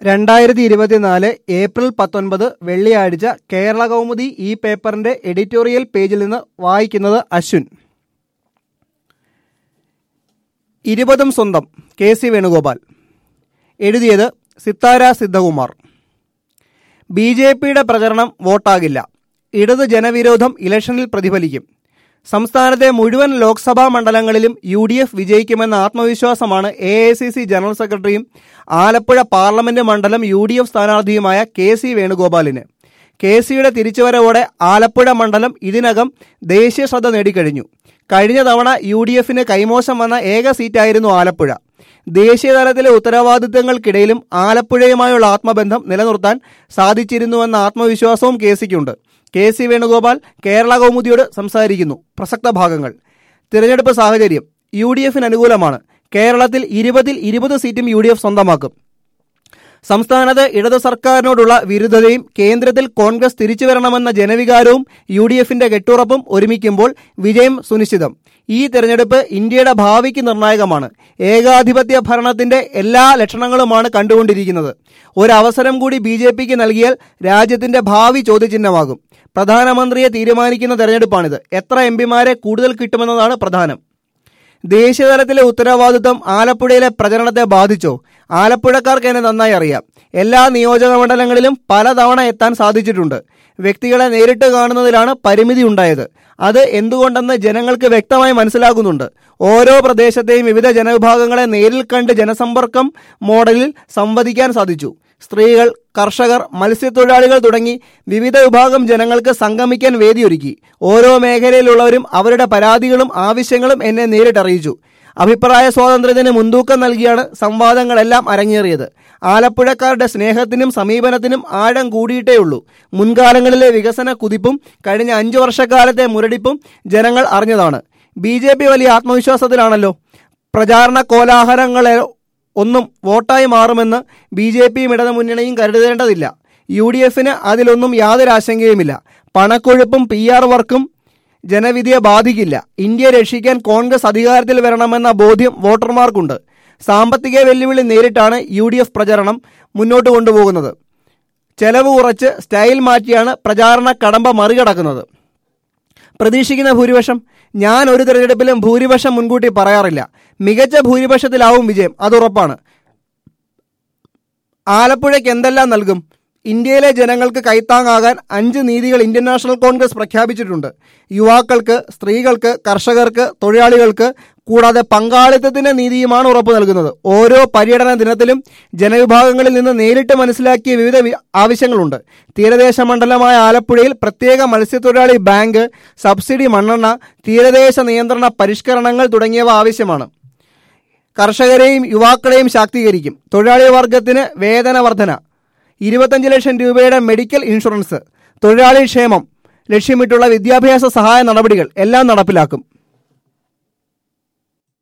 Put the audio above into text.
2024 April 19 വെള്ളിയാഴ്ച കേരള കൗമുദി ഈ പേപ്പറിന്റെ എഡിറ്റോറിയൽ പേജിൽ നിന്ന് വായിക്കുന്നത് അശ്വിൻ. 20 സ്വന്തം കെ.സി. വേണുഗോപാൽ. എഴുതിയത് സിത്താര സിദ്ധകുമാർ. ബി.ജെ.പിയുടെ പ്രചരണം വോട്ടാകില്ല. ഇടത് ജനവിരോധം ഇലക്ഷനിൽ പ്രതിഫലിക്കും. സംസ്ഥാനത്തെ മുഴുവൻ ലോക്സഭാ മണ്ഡലങ്ങളിലും UDF വിജയിക്കുമെന്ന ആത്മവിശ്വാസമാണ് AICC ജനറൽ സെക്രട്ടറിയും ആലപ്പുഴ പാർലമെന്റ് മണ്ഡലം UDF സ്ഥാനാർത്ഥിയുമായ കെ.സി. വേണുഗോപാലിന്. കെ.സിയുടെ തിരിച്ചുവരവോടെ ആലപ്പുഴ മണ്ഡലം ഇതിനകം ദേശീയ ശ്രദ്ധ നേടിക്കഴിഞ്ഞു. കഴിഞ്ഞ തവണ UDFന് കൈമോശം വന്ന ഏക സീറ്റായിരുന്നു ആലപ്പുഴ. ദേശീയതലത്തിലെ ഉത്തരവാദിത്തങ്ങൾക്കിടയിലും ആലപ്പുഴയുമായുള്ള ആത്മബന്ധം നിലനിർത്താൻ സാധിച്ചിരുന്നുവെന്ന ആത്മവിശ്വാസവും കെ.സിക്കുണ്ട്. കെ.സി. വേണുഗോപാൽ കേരള കൗമുദിയോട് സംസാരിക്കുന്നു. പ്രസക്ത ഭാഗങ്ങൾ. തിരഞ്ഞെടുപ്പ് സാഹചര്യം UDFന് അനുകൂലമാണ്. കേരളത്തിൽ 20 സീറ്റും UDF സ്വന്തമാക്കും. സംസ്ഥാനത്ത് ഇടത് സർക്കാരിനോടുള്ള വിരുദ്ധതയും കേന്ദ്രത്തിൽ കോൺഗ്രസ് തിരിച്ചുവരണമെന്ന ജനവികാരവും UDFന്റെ കെട്ടുറപ്പും ഒരുമിക്കുമ്പോൾ വിജയം സുനിശ്ചിതം. ഈ തെരഞ്ഞെടുപ്പ് ഇന്ത്യയുടെ ഭാവിക്ക് നിർണായകമാണ്. ഏകാധിപത്യ ഭരണത്തിന്റെ എല്ലാ ലക്ഷണങ്ങളുമാണ് കണ്ടുകൊണ്ടിരിക്കുന്നത്. ഒരവസരം കൂടി BJPക്ക് നൽകിയാൽ രാജ്യത്തിന്റെ ഭാവി ചോദ്യചിഹ്നമാകും. പ്രധാനമന്ത്രിയെ തീരുമാനിക്കുന്ന തെരഞ്ഞെടുപ്പാണിത്. എത്ര MPമാരെ കൂടുതൽ കിട്ടുമെന്നതാണ് പ്രധാനം. ദേശീയതലത്തിലെ ഉത്തരവാദിത്വം ആലപ്പുഴയിലെ പ്രചരണത്തെ ബാധിച്ചോ? ആലപ്പുഴക്കാർക്ക് എന്നെ നന്നായി അറിയാം. എല്ലാ നിയോജക മണ്ഡലങ്ങളിലും പലതവണ എത്താൻ സാധിച്ചിട്ടുണ്ട്. വ്യക്തികളെ നേരിട്ട് കാണുന്നതിലാണ് പരിമിതി ഉണ്ടായത്. അത് എന്തുകൊണ്ടെന്ന് ജനങ്ങൾക്ക് വ്യക്തമായി മനസ്സിലാകുന്നുണ്ട്. ഓരോ പ്രദേശത്തെയും വിവിധ ജനവിഭാഗങ്ങളെ നേരിൽ കണ്ട് ജനസമ്പർക്കം മോഡലിൽ സംവദിക്കാൻ സാധിച്ചു. സ്ത്രീകൾ, കർഷകർ, മത്സ്യത്തൊഴിലാളികൾ തുടങ്ങി വിവിധ വിഭാഗം ജനങ്ങൾക്ക് സംഗമിക്കാൻ വേദിയൊരുക്കി. ഓരോ മേഖലയിലുള്ളവരും അവരുടെ പരാതികളും ആവശ്യങ്ങളും എന്നെ നേരിട്ടറിയിച്ചു. അഭിപ്രായ സ്വാതന്ത്ര്യത്തിന് മുൻതൂക്കം നൽകിയാണ് സംവാദങ്ങളെല്ലാം അരങ്ങേറിയത്. ആലപ്പുഴക്കാരുടെ സ്നേഹത്തിനും സമീപനത്തിനും ആഴം കൂടിയിട്ടേയുള്ളൂ. മുൻകാലങ്ങളിലെ വികസന കുതിപ്പും കഴിഞ്ഞ 5 വർഷക്കാലത്തെ മുരടിപ്പും ജനങ്ങൾ അറിഞ്ഞതാണ്. BJP വലിയ ആത്മവിശ്വാസത്തിലാണല്ലോ. പ്രചാരണ കോലാഹലങ്ങളെ ഒന്നും വോട്ടായി മാറുമെന്ന് BJPയും ഇടതു മുന്നണിയും കരുതേണ്ടതില്ല. UDFന് അതിലൊന്നും യാതൊരു ആശങ്കയുമില്ല. പണക്കൊഴുപ്പും PR വർക്കും ജനവിധിയെ ബാധിക്കില്ല. ഇന്ത്യയെ രക്ഷിക്കാൻ കോൺഗ്രസ് അധികാരത്തിൽ വരണമെന്ന ബോധ്യം വോട്ടർമാർക്കുണ്ട്. സാമ്പത്തിക വെല്ലുവിളി നേരിട്ടാണ് UDF പ്രചരണം മുന്നോട്ട് കൊണ്ടുപോകുന്നത്. ചെലവ് കുറച്ച് സ്റ്റൈൽ മാറ്റിയാണ് പ്രചാരണ കടമ്പ മറികടക്കുന്നത്. പ്രതീക്ഷിക്കുന്ന ഭൂരിപക്ഷം. ഞാൻ ഒരു തെരഞ്ഞെടുപ്പിലും ഭൂരിപക്ഷം മുൻകൂട്ടി പറയാറില്ല. മികച്ച ഭൂരിപക്ഷത്തിലാവും വിജയം, അതുറപ്പാണ്. ആലപ്പുഴയ്ക്ക് എന്തെല്ലാം നൽകും? ഇന്ത്യയിലെ ജനങ്ങൾക്ക് കൈത്താങ്ങാകാൻ 5 നീതികൾ ഇന്ത്യൻ നാഷണൽ കോൺഗ്രസ് പ്രഖ്യാപിച്ചിട്ടുണ്ട്. യുവാക്കൾക്ക്, സ്ത്രീകൾക്ക്, കർഷകർക്ക്, തൊഴിലാളികൾക്ക്, കൂടാതെ പങ്കാളിത്തത്തിന്റെ നീതിയുമാണ് ഉറപ്പു നൽകുന്നത്. ഓരോ പര്യടന ദിനത്തിലും ജനവിഭാഗങ്ങളിൽ നിന്ന് നേരിട്ട് മനസ്സിലാക്കിയ വിവിധ ആവശ്യങ്ങളുണ്ട്. തീരദേശ മണ്ഡലമായ ആലപ്പുഴയിൽ പ്രത്യേക മത്സ്യത്തൊഴിലാളി ബാങ്ക്, സബ്സിഡി മണ്ണെണ്ണ, തീരദേശ നിയന്ത്രണ പരിഷ്കരണങ്ങൾ തുടങ്ങിയവ ആവശ്യമാണ്. കർഷകരെയും യുവാക്കളെയും ശാക്തീകരിക്കും. തൊഴിലാളി വർഗത്തിന് വേതന വർധന, 25 ലക്ഷം രൂപയുടെ മെഡിക്കൽ ഇൻഷുറൻസ്, തൊഴിലാളി ക്ഷേമം ലക്ഷ്യമിട്ടുള്ള വിദ്യാഭ്യാസ സഹായ നടപടികൾ എല്ലാം നടപ്പിലാക്കും.